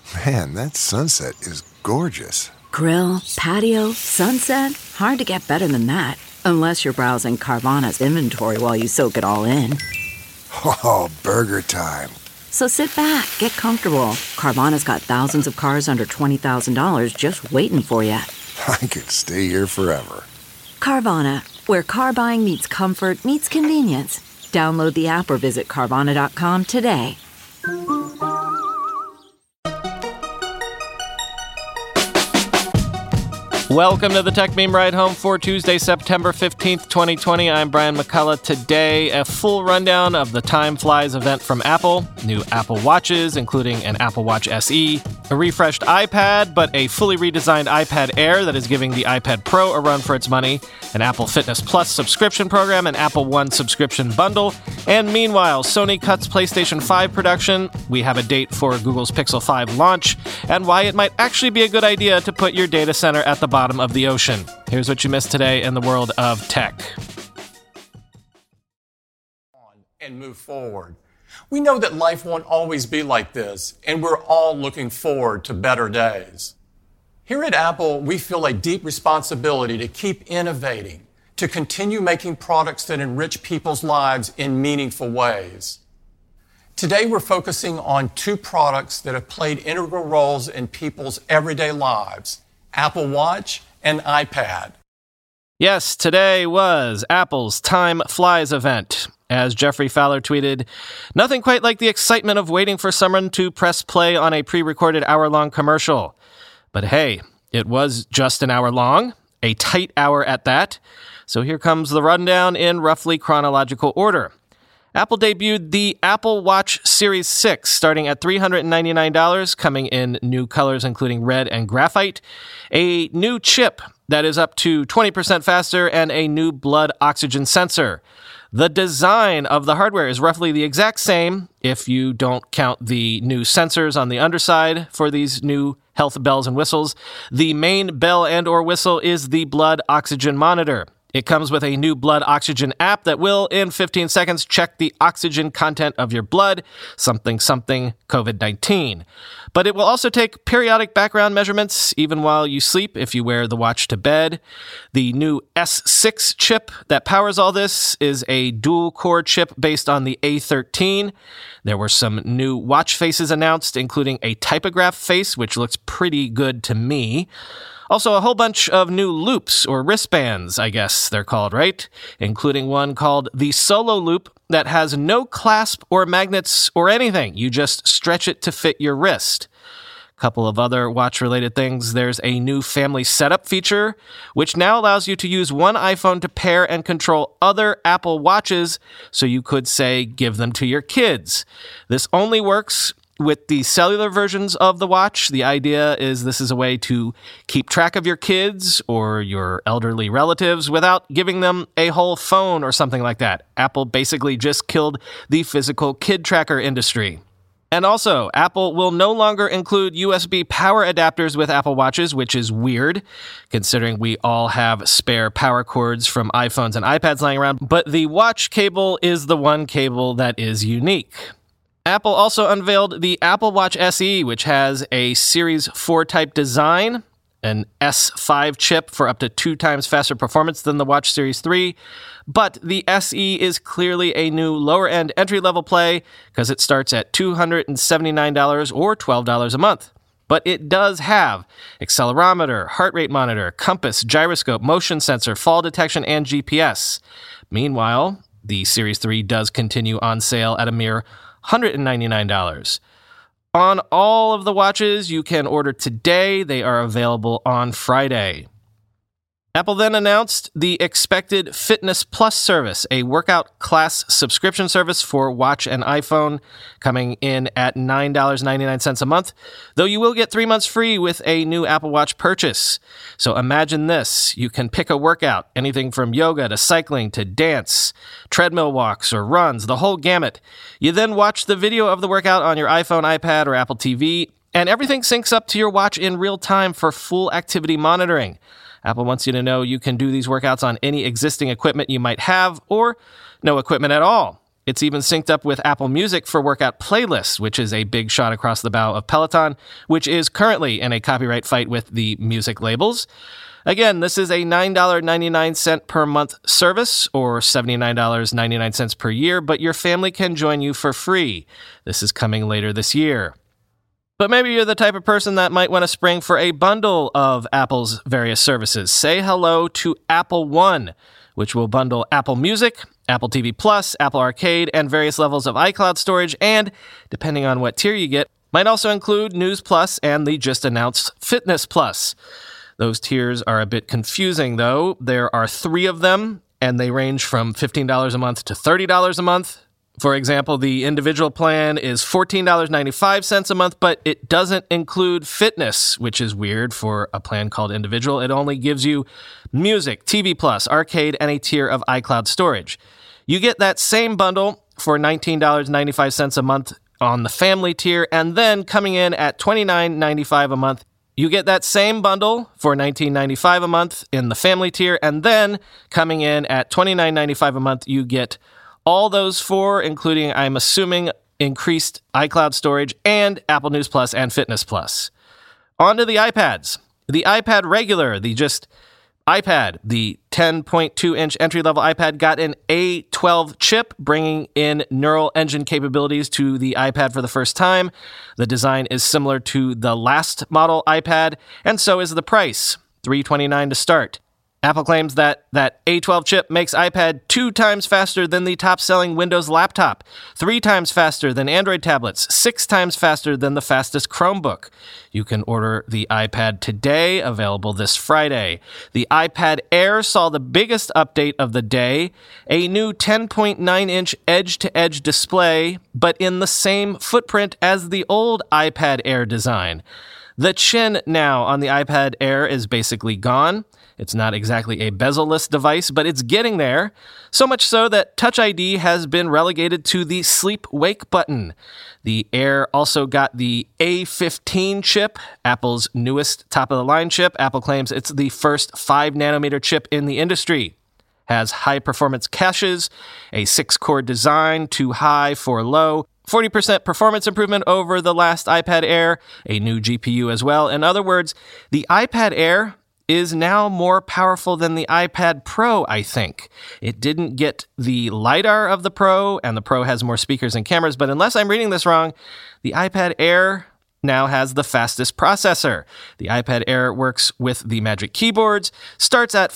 Man, that sunset is gorgeous. Grill, patio, sunset. Hard to get better than that. Unless you're browsing Carvana's inventory while you soak it all in. Oh, burger time. So sit back, get comfortable. Carvana's got thousands of cars under $20,000 just waiting for you. I could stay here forever. Carvana, where car buying meets comfort meets convenience. Download the app or visit Carvana.com today. Welcome to the Tech Meme Ride Home for Tuesday, September 15th, 2020. I'm Brian McCullough. Today, a full rundown of the Time Flies event from Apple, new Apple Watches, including an Apple Watch SE, a refreshed iPad, but a fully redesigned iPad Air that is giving the iPad Pro a run for its money, an Apple Fitness Plus subscription program, an Apple One subscription bundle, and meanwhile, Sony cuts PlayStation 5 production, we have a date for Google's Pixel 5 launch, and why it might actually be a good idea to put your data center at the bottom of the ocean. Here's what you missed today in the world of tech. And move forward. We know that life won't always be like this, and we're all looking forward to better days. Here at Apple, we feel a deep responsibility to keep innovating, to continue making products that enrich people's lives in meaningful ways. Today, we're focusing on two products that have played integral roles in people's everyday lives: Apple Watch and iPad. Yes, today was Apple's Time Flies event. As Jeffrey Fowler tweeted, nothing quite like the excitement of waiting for someone to press play on a pre-recorded hour-long commercial. But hey, it was just an hour long, a tight hour at that. So here comes the rundown in roughly chronological order. Apple debuted the Apple Watch Series 6, starting at $399, coming in new colors including red and graphite, a new chip that is up to 20% faster, and a new blood oxygen sensor. The design of the hardware is roughly the exact same if you don't count the new sensors on the underside for these new health bells and whistles. The main bell and or whistle is the blood oxygen monitor. It comes with a new blood oxygen app that will, in 15 seconds, check the oxygen content of your blood, something COVID-19. But it will also take periodic background measurements, even while you sleep, if you wear the watch to bed. The new S6 chip that powers all this is a dual-core chip based on the A13. There were some new watch faces announced, including a typograph face, which looks pretty good to me. Also, a whole bunch of new loops, or wristbands, I guess they're called, right? Including one called the Solo Loop that has no clasp or magnets or anything. You just stretch it to fit your wrist. A couple of other watch-related things. There's a new family setup feature, which now allows you to use one iPhone to pair and control other Apple Watches, so you could, say, give them to your kids. This only works with the cellular versions of the watch. The idea is this is a way to keep track of your kids or your elderly relatives without giving them a whole phone or something like that. Apple basically just killed the physical kid tracker industry. And also, Apple will no longer include USB power adapters with Apple Watches, which is weird, considering we all have spare power cords from iPhones and iPads lying around. But the watch cable is the one cable that is unique. Apple also unveiled the Apple Watch SE, which has a Series 4 type design, an S5 chip for up to 2 times faster performance than the Watch Series 3, but the SE is clearly a new lower-end entry-level play because it starts at $279 or $12 a month. But it does have accelerometer, heart rate monitor, compass, gyroscope, motion sensor, fall detection, and GPS. Meanwhile, the Series 3 does continue on sale at a mere $199. On all of the watches you can order today. They are available on Friday. Apple then announced the expected Fitness Plus service, a workout class subscription service for Watch and iPhone, coming in at $9.99 a month, though you will get 3 months free with a new Apple Watch purchase. So imagine this. You can pick a workout, anything from yoga to cycling to dance, treadmill walks or runs, the whole gamut. You then watch the video of the workout on your iPhone, iPad, or Apple TV, and everything syncs up to your watch in real time for full activity monitoring. Apple wants you to know you can do these workouts on any existing equipment you might have or no equipment at all. It's even synced up with Apple Music for workout playlists, which is a big shot across the bow of Peloton, which is currently in a copyright fight with the music labels. Again, this is a $9.99 per month service, or $79.99 per year, but your family can join you for free. This is coming later this year. But maybe you're the type of person that might want to spring for a bundle of Apple's various services. Say hello to Apple One, which will bundle Apple Music, Apple TV Plus, Apple Arcade, and various levels of iCloud storage, and, depending on what tier you get, might also include News Plus and the just announced Fitness Plus. Those tiers are a bit confusing, though. There are 3 of them, and they range from $15 a month to $30 a month. For example, the individual plan is $14.95 a month, but it doesn't include fitness, which is weird for a plan called individual. It only gives you music, TV Plus, arcade, and a tier of iCloud storage. You get that same bundle for $19.95 a month on the family tier, and then coming in at $29.95 a month, you get that same bundle for $19.95 a month in the family tier, and then coming in at $29.95 a month, you get all those 4, including, I'm assuming, increased iCloud storage and Apple News Plus and Fitness Plus. On to the iPads. The iPad regular, the just iPad, the 10.2-inch entry-level iPad, got an A12 chip, bringing in neural engine capabilities to the iPad for the first time. The design is similar to the last model iPad, and so is the price, $329 to start. Apple claims that A12 chip makes iPad 2 times faster than the top-selling Windows laptop, 3 times faster than Android tablets, 6 times faster than the fastest Chromebook. You can order the iPad today, available this Friday. The iPad Air saw the biggest update of the day, a new 10.9-inch edge-to-edge display, but in the same footprint as the old iPad Air design. The chin now on the iPad Air is basically gone. It's not exactly a bezel-less device, but it's getting there. So much so that Touch ID has been relegated to the sleep-wake button. The Air also got the A15 chip, Apple's newest top-of-the-line chip. Apple claims it's the first 5-nanometer chip in the industry. Has high-performance caches, a 6-core design, too high for low, 40% performance improvement over the last iPad Air, a new GPU as well. In other words, the iPad Air is now more powerful than the iPad Pro, I think. It didn't get the LiDAR of the Pro, and the Pro has more speakers and cameras, but unless I'm reading this wrong, the iPad Air now has the fastest processor. The iPad Air works with the Magic Keyboards, starts at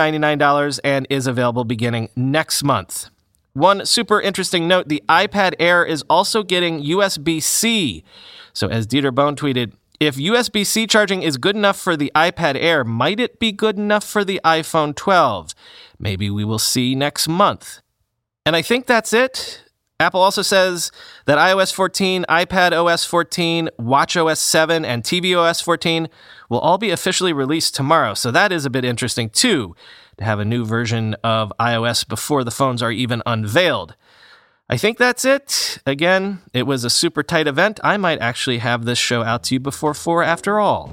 $599, and is available beginning next month. One super interesting note, the iPad Air is also getting USB-C. So as Dieter Bohn tweeted, if USB-C charging is good enough for the iPad Air, might it be good enough for the iPhone 12? Maybe we will see next month. And I think that's it. Apple also says that iOS 14, iPad OS 14, watchOS 7, and tvOS 14 will all be officially released tomorrow. So that is a bit interesting, too, to have a new version of iOS before the phones are even unveiled. I think that's it. Again, it was a super tight event. I might actually have this show out to you before 4 after all.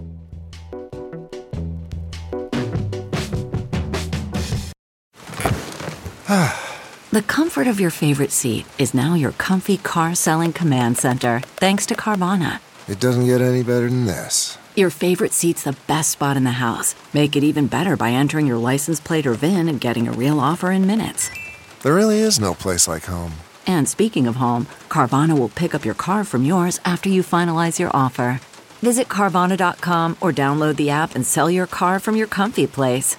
The comfort of your favorite seat is now your comfy car selling command center, thanks to Carvana. It doesn't get any better than this. Your favorite seat's the best spot in the house. Make it even better by entering your license plate or VIN and getting a real offer in minutes. There really is no place like home. And speaking of home, Carvana will pick up your car from yours after you finalize your offer. Visit Carvana.com or download the app and sell your car from your comfy place.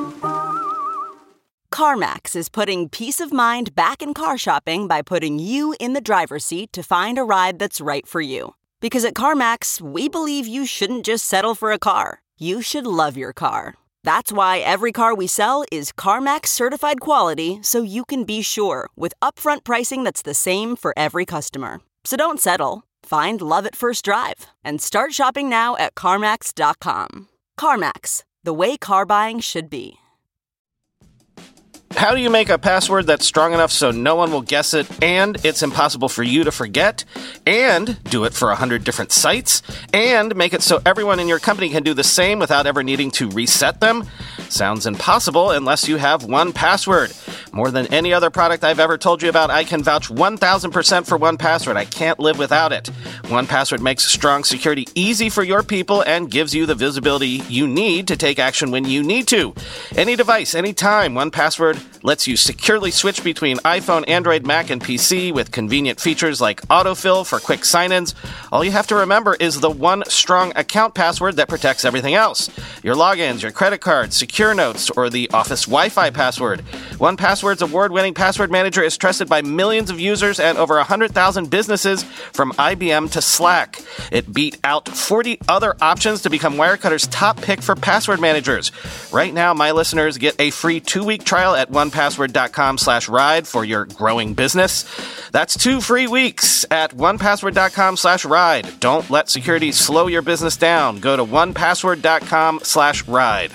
CarMax is putting peace of mind back in car shopping by putting you in the driver's seat to find a ride that's right for you. Because at CarMax, we believe you shouldn't just settle for a car. You should love your car. That's why every car we sell is CarMax certified quality, so you can be sure with upfront pricing that's the same for every customer. So don't settle. Find love at first drive and start shopping now at CarMax.com. CarMax, the way car buying should be. How do you make a password that's strong enough so no one will guess it, and it's impossible for you to forget, and do it for 100 different sites, and make it so everyone in your company can do the same without ever needing to reset them? Sounds impossible unless you have 1Password. More than any other product I've ever told you about, I can vouch 1,000% for 1Password. I can't live without it. 1Password makes strong security easy for your people and gives you the visibility you need to take action when you need to. Any device, anytime, 1Password lets you securely switch between iPhone, Android, Mac, and PC with convenient features like autofill for quick sign-ins. All you have to remember is the one strong account password that protects everything else. Your logins, your credit cards, secure notes, or the Office Wi-Fi password. 1Password's award-winning password manager is trusted by millions of users and over 100,000 businesses from IBM to Slack. It beat out 40 other options to become Wirecutter's top pick for password managers. Right now, my listeners get a free 2-week trial at onepassword.com/ride for your growing business. That's 2 free weeks at onepassword.com/ride. Don't let security slow your business down. Go to onepassword.com/ride.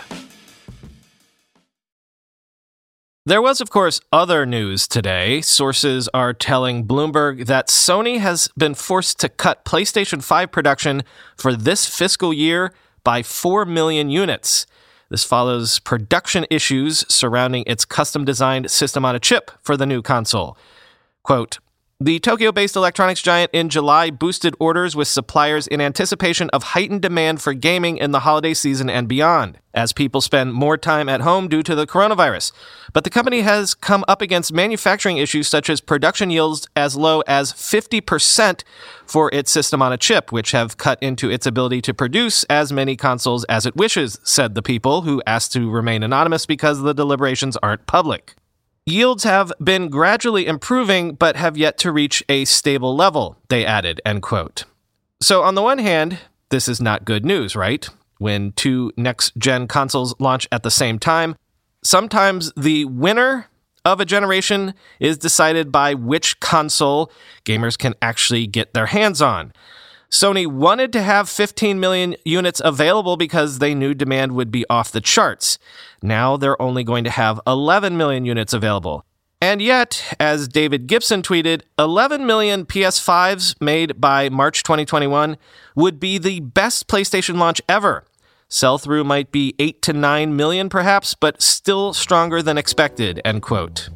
There was, of course, other news today. Sources are telling Bloomberg that Sony has been forced to cut PlayStation 5 production for this fiscal year by 4 million units. This follows production issues surrounding its custom-designed system-on-a-chip for the new console. Quote, the Tokyo-based electronics giant in July boosted orders with suppliers in anticipation of heightened demand for gaming in the holiday season and beyond, as people spend more time at home due to the coronavirus. But the company has come up against manufacturing issues such as production yields as low as 50% for its system-on-a-chip, which have cut into its ability to produce as many consoles as it wishes, said the people, who asked to remain anonymous because the deliberations aren't public. Yields have been gradually improving, but have yet to reach a stable level, they added, end quote. So on the one hand, this is not good news, right? When 2 next-gen consoles launch at the same time, sometimes the winner of a generation is decided by which console gamers can actually get their hands on. Sony wanted to have 15 million units available because they knew demand would be off the charts. Now they're only going to have 11 million units available. And yet, as David Gibson tweeted, 11 million PS5s made by March 2021 would be the best PlayStation launch ever. Sell-through might be 8 to 9 million perhaps, but still stronger than expected, end quote.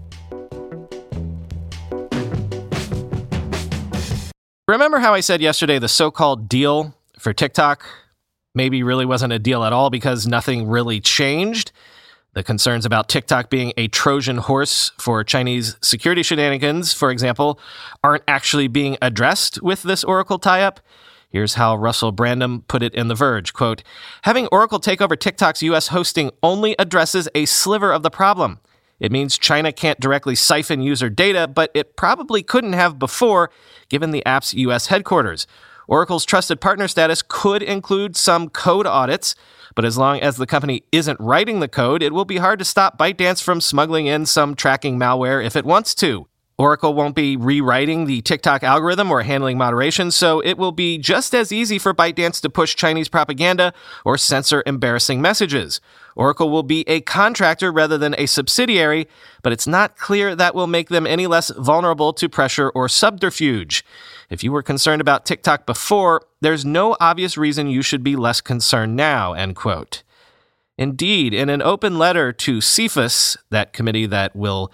Remember how I said yesterday the so-called deal for TikTok maybe really wasn't a deal at all because nothing really changed? The concerns about TikTok being a Trojan horse for Chinese security shenanigans, for example, aren't actually being addressed with this Oracle tie-up. Here's how Russell Brandom put it in The Verge, quote, having Oracle take over TikTok's U.S. hosting only addresses a sliver of the problem. It means China can't directly siphon user data, but it probably couldn't have before, given the app's U.S. headquarters. Oracle's trusted partner status could include some code audits, but as long as the company isn't writing the code, it will be hard to stop ByteDance from smuggling in some tracking malware if it wants to. Oracle won't be rewriting the TikTok algorithm or handling moderation, so it will be just as easy for ByteDance to push Chinese propaganda or censor embarrassing messages. Oracle will be a contractor rather than a subsidiary, but it's not clear that will make them any less vulnerable to pressure or subterfuge. If you were concerned about TikTok before, there's no obvious reason you should be less concerned now, end quote. Indeed, in an open letter to CFIUS, that committee that will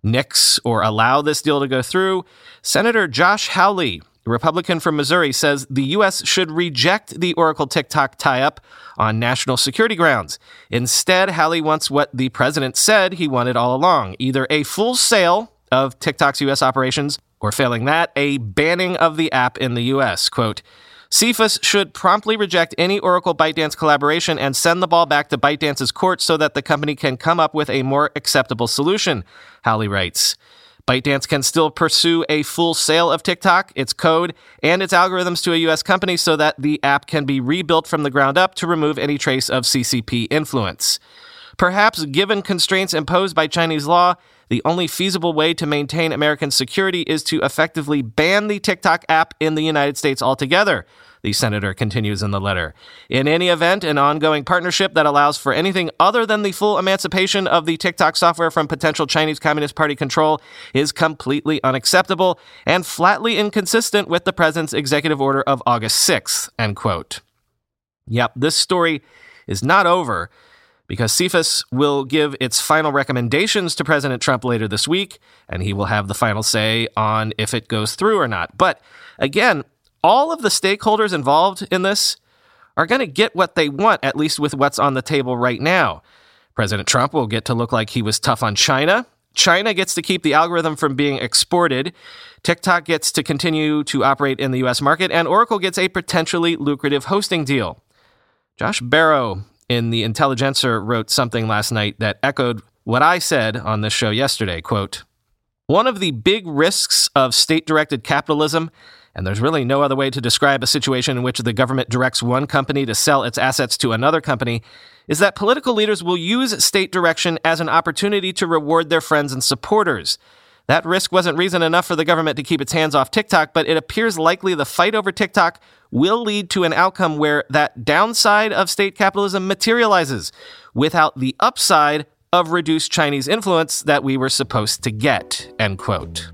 nix or allow this deal to go through, Senator Josh Hawley, a Republican from Missouri, says the U.S. should reject the Oracle TikTok tie-up on national security grounds. Instead, Hawley wants what the president said he wanted all along, either a full sale of TikTok's U.S. operations, or failing that, a banning of the app in the U.S. Quote, CFIUS should promptly reject any Oracle ByteDance collaboration and send the ball back to ByteDance's court so that the company can come up with a more acceptable solution, Hawley writes. ByteDance can still pursue a full sale of TikTok, its code, and its algorithms to a U.S. company so that the app can be rebuilt from the ground up to remove any trace of CCP influence. Perhaps, given constraints imposed by Chinese law, the only feasible way to maintain American security is to effectively ban the TikTok app in the United States altogether, the senator continues in the letter. In any event, an ongoing partnership that allows for anything other than the full emancipation of the TikTok software from potential Chinese Communist Party control is completely unacceptable and flatly inconsistent with the president's executive order of August 6th, end quote. Yep, this story is not over, because CFIUS will give its final recommendations to President Trump later this week, and he will have the final say on if it goes through or not. But again, all of the stakeholders involved in this are going to get what they want, at least with what's on the table right now. President Trump will get to look like he was tough on China. China gets to keep the algorithm from being exported. TikTok gets to continue to operate in the U.S. market, and Oracle gets a potentially lucrative hosting deal. Josh Barrow in The Intelligencer wrote something last night that echoed what I said on this show yesterday, quote, "One of the big risks of state-directed capitalism, and there's really no other way to describe a situation in which the government directs one company to sell its assets to another company, is that political leaders will use state direction as an opportunity to reward their friends and supporters. That risk wasn't reason enough for the government to keep its hands off TikTok, but it appears likely the fight over TikTok will lead to an outcome where that downside of state capitalism materializes without the upside of reduced Chinese influence that we were supposed to get," end quote.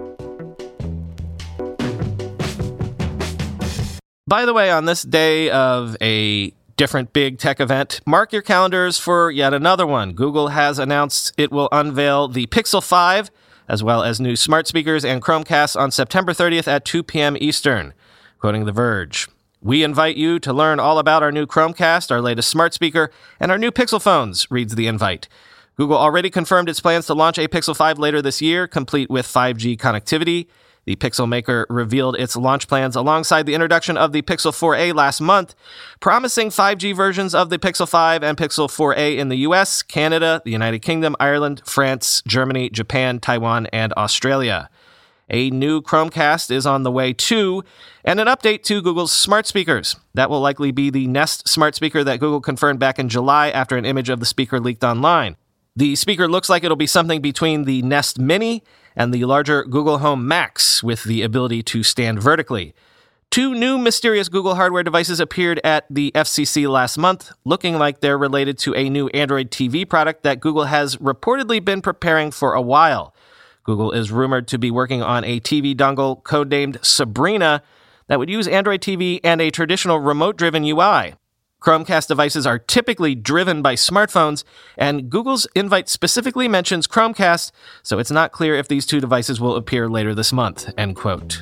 By the way, on this day of a different big tech event, mark your calendars for yet another one. Google has announced it will unveil the Pixel 5, as well as new smart speakers and Chromecasts on September 30th at 2 p.m. Eastern. Quoting The Verge, "We invite you to learn all about our new Chromecast, our latest smart speaker, and our new Pixel phones," reads the invite. Google already confirmed its plans to launch a Pixel 5 later this year, complete with 5G connectivity. The Pixel maker revealed its launch plans alongside the introduction of the Pixel 4a last month, promising 5G versions of the Pixel 5 and Pixel 4a in the US, Canada, the United Kingdom, Ireland, France, Germany, Japan, Taiwan, and Australia. A new Chromecast is on the way too, and an update to Google's smart speakers. That will likely be the Nest smart speaker that Google confirmed back in July after an image of the speaker leaked online. The speaker looks like it'll be something between the Nest Mini and the larger Google Home Max, with the ability to stand vertically. Two new mysterious Google hardware devices appeared at the FCC last month, looking like they're related to a new Android TV product that Google has reportedly been preparing for a while. Google is rumored to be working on a TV dongle codenamed Sabrina that would use Android TV and a traditional remote-driven UI. Chromecast devices are typically driven by smartphones, and Google's invite specifically mentions Chromecast, so it's not clear if these two devices will appear later this month, end quote.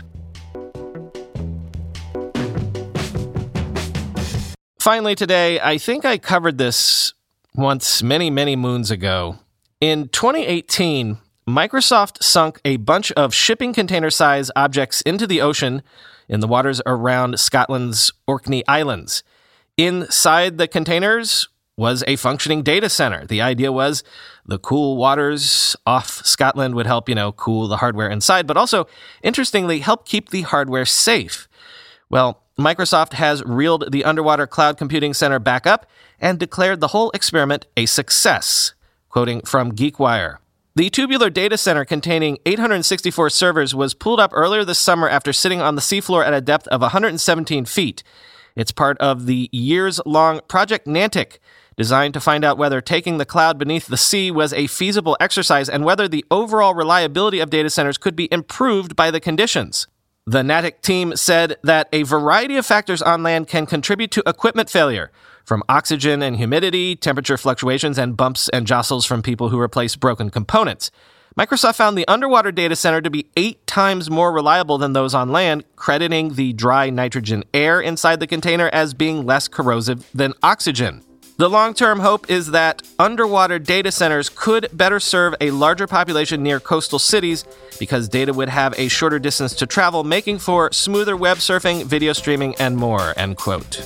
Finally today, I think I covered this once many, many moons ago. In 2018, Microsoft sunk a bunch of shipping container-size objects into the ocean in the waters around Scotland's Orkney Islands. Inside the containers was a functioning data center. The idea was the cool waters off Scotland would help, cool the hardware inside, but also, interestingly, help keep the hardware safe. Well, Microsoft has reeled the underwater cloud computing center back up and declared the whole experiment a success. Quoting from GeekWire, "The tubular data center containing 864 servers was pulled up earlier this summer after sitting on the seafloor at a depth of 117 feet. It's part of the years-long Project Nantic, designed to find out whether taking the cloud beneath the sea was a feasible exercise and whether the overall reliability of data centers could be improved by the conditions. The Nantic team said that a variety of factors on land can contribute to equipment failure, from oxygen and humidity, temperature fluctuations, and bumps and jostles from people who replace broken components. Microsoft found the underwater data center to be 8 times more reliable than those on land, crediting the dry nitrogen air inside the container as being less corrosive than oxygen. The long-term hope is that underwater data centers could better serve a larger population near coastal cities because data would have a shorter distance to travel, making for smoother web surfing, video streaming, and more," end quote.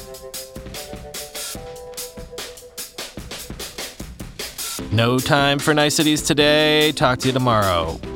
No time for niceties today. Talk to you tomorrow.